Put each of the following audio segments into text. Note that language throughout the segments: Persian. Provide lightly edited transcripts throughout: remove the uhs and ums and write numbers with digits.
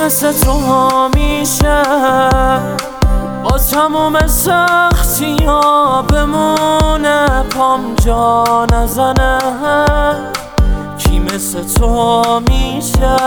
مثل تو همیشه با تموم سختی ها بمونه پام جا نزنه. کی مثل تو میشه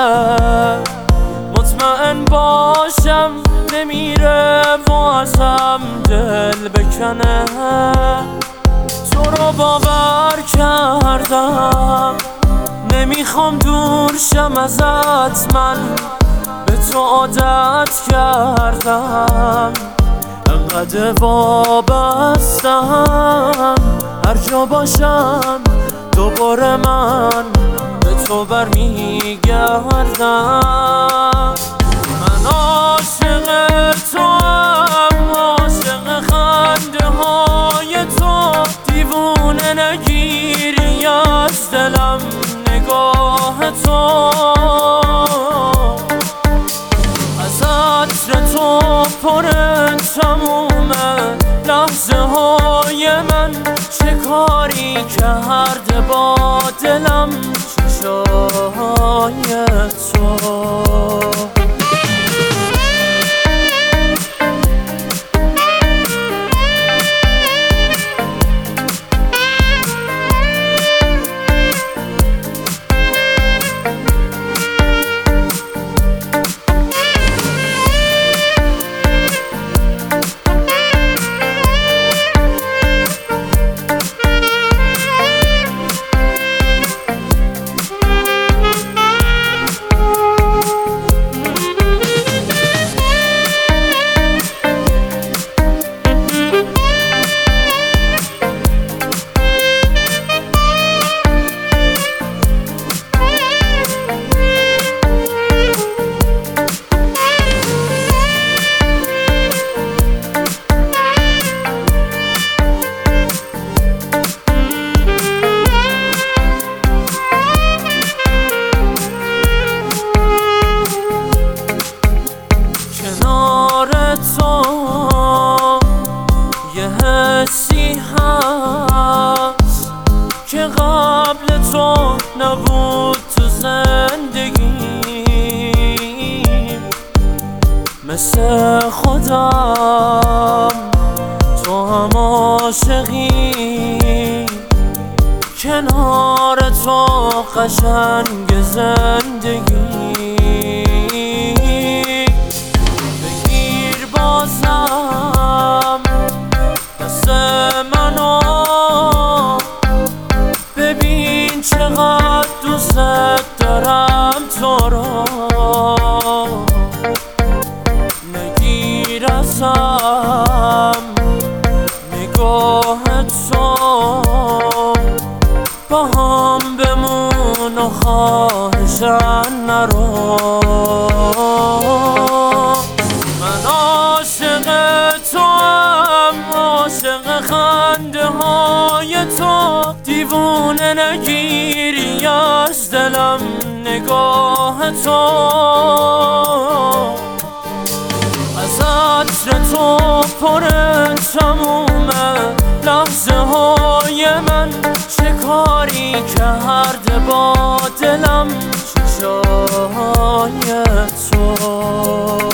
مطمئن باشم نمیره و ازم دل بکنه. تو رو باور کردم نمیخوام دور شم ازت، من به تو عادت کردم انقدر وابستم هر جا باشم دوباره من به تو برمیگردم. من عاشق توام، عاشق خنده های تو، دیوونه نگیری از دلم نگاه تو. از عطر تو پر تموم لحظه های من، چه کاری کرده با دلم چشای تو. یه حسی هست که قبل تو نبود تو زندگیم، مثل خودم تو هم عاشقی، کنار تو قشنگ زندگی. بازم دست منو ببین چقدر دوست دارم تو رو، نگیر ازم نگاه تو، با هم بمون و خواهشن نرو. عاشق خنده های تو، دیوونه نگیری از دلم نگاه تو. از عطر تو پر تموم لحظه های من، چه کاری کرده با دلم چشای تو.